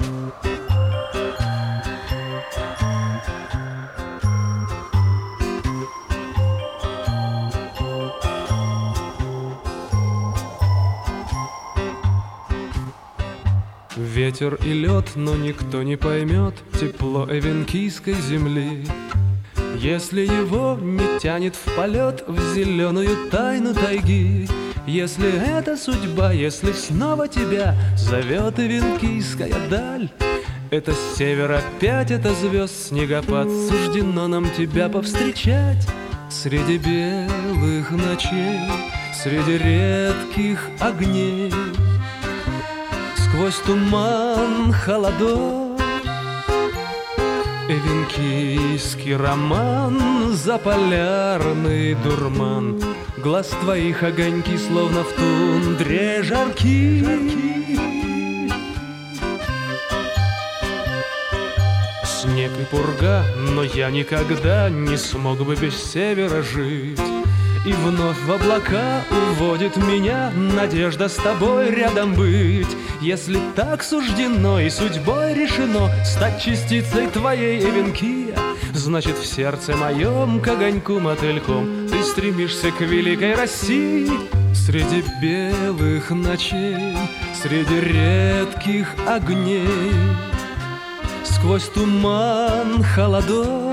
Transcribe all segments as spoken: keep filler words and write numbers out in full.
Ветер и лед, но никто не поймет тепло эвенкийской земли, если его не тянет в полет в зеленую тайну тайги. Если это судьба, если снова тебя зовет эвенкийская даль, это север опять, это звезд снегопад, суждено нам тебя повстречать среди белых ночей, среди редких огней. Сквозь туман холодов эвенкийский роман, заполярный дурман, глаз твоих огоньки, словно в тундре жарки. Снег и пурга, но я никогда не смог бы без севера жить. И вновь в облака уводит меня надежда с тобой рядом быть. Если так суждено и судьбой решено стать частицей твоей Эвенкия, значит, в сердце моем к огоньку мотыльком ты стремишься к великой России. Среди белых ночей, среди редких огней, сквозь туман холодов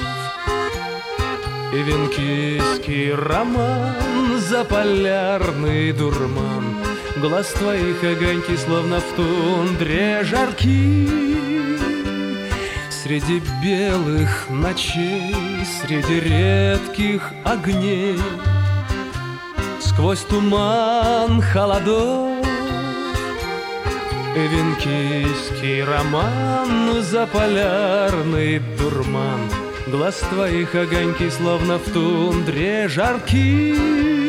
эвенкийский роман, заполярный дурман, глаз твоих огоньки, словно в тундре жарки. Среди белых ночей, среди редких огней, сквозь туман холодов эвенкийский роман, заполярный дурман, глаз твоих огоньки, словно в тундре жарки.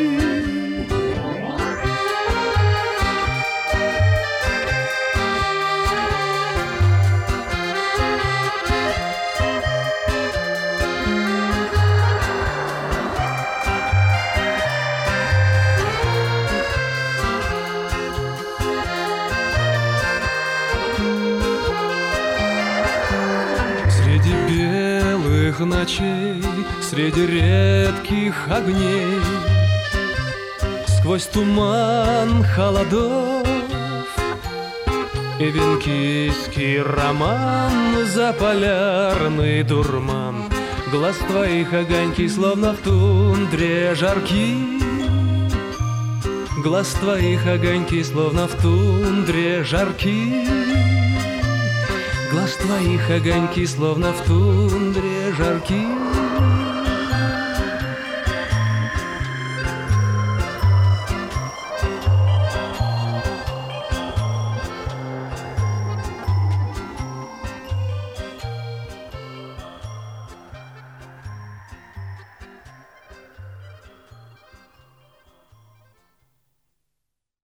Среди белых ночей, среди редких огней, сквозь туман холодов эвенкийский роман, заполярный дурман, глаз твоих огоньки, словно в тундре жарки. Глаз твоих огоньки, словно в тундре жарки. Глаз твоих огоньки, словно в тундре жарки.